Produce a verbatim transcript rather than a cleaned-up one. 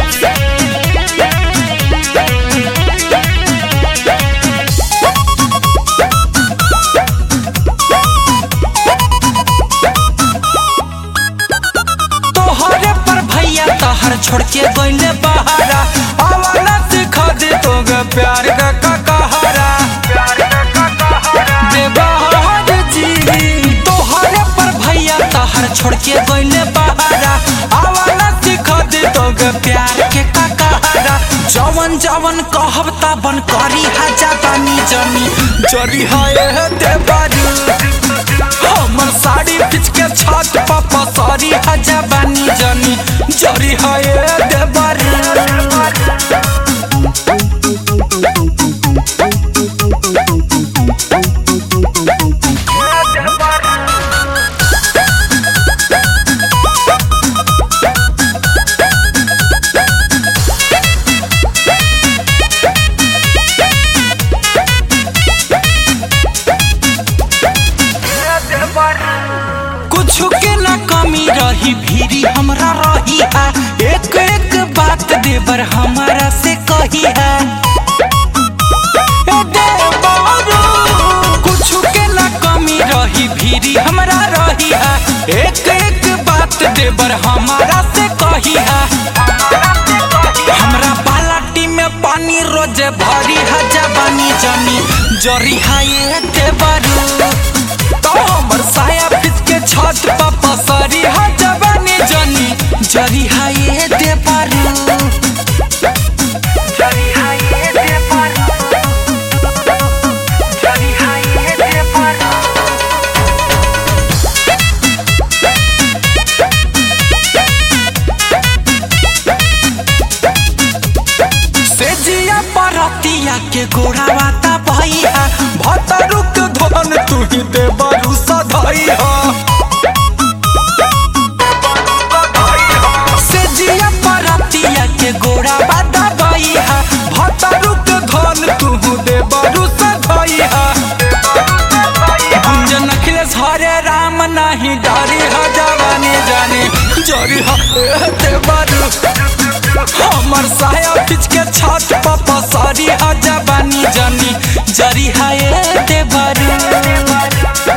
छोड़ के गईले बहारा आवाना सिखा दे तो प्यार का कहारा बेबहार जी तोहरे पर भैया तहर छोड़ के गईले बहारा आवाना सिखा दे तो प्यार के कहारा जवन जवन कहब तबन करी हाजा बानी जमी जरी है देबारू हमर साड़ी पिच के छत पापा सारी हाजा बानी जमी जरी है देबारू कुछ के ना कमी रही भीरी हमरा रही है एक एक बात देवर हमारा से कही है कुछ के ना कमी रही भीरी हमरा रही है एक एक बात देवर हमारा से कही है हमरा बाल्टी में पानी रोजे भरी है जवानी जमी जरी है ये देवरू तो हमर साया पिच के छत पापा सारी हा जवानी जनी जरी हा ये देबारू जरी हा ये देबारू जरी हा ये देबारू से जिया परतिया के गोरा वाता भैया भतरुक धन तू ही देबारू सधाई हा से जिया परतिया के गोरा वाता भैया भतरुक धन तू देबारू सधाई हा गुंजन अखिलेश हरे राम नहीं डरी हा जवानी जाने जरी हा देबारू हमर साया पिच के छत पापा सारी हा जवानी जानी जरी हा ये देबारू।